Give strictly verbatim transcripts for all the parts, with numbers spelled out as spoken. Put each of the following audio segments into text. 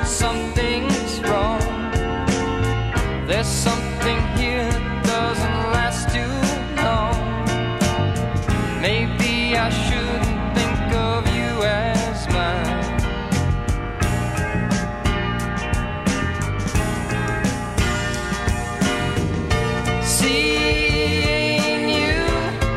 something's wrong. There's something here that doesn't last too long. Maybe I shouldn't think of you as mine. Seeing you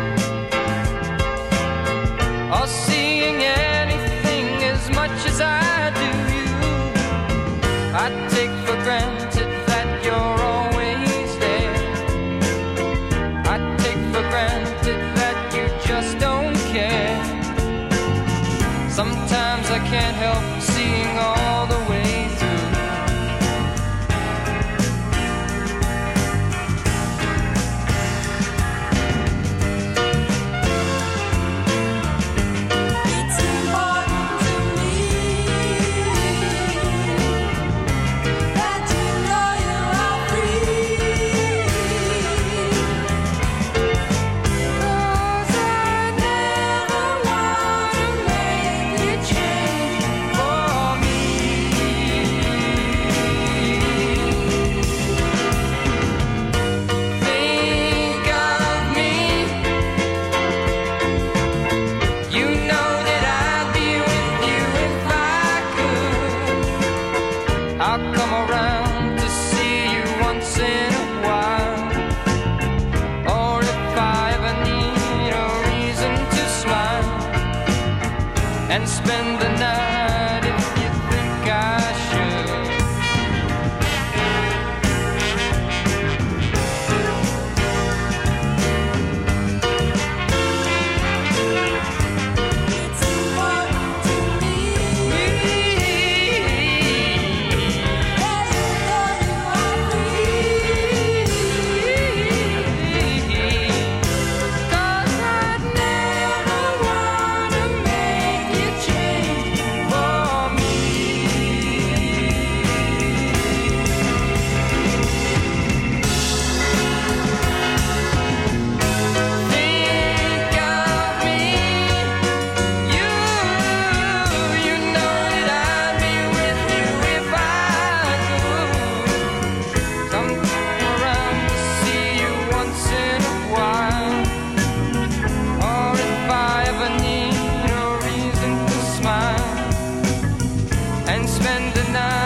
or seeing anything as much as I do you, I take for granted that you're always there. I take for granted that you just don't care. Sometimes I can't help seeing all the way through. I'll come around to see you once in a while. Or if I ever need a reason to smile and spend the night if you think I should. It's important to me. And spend the night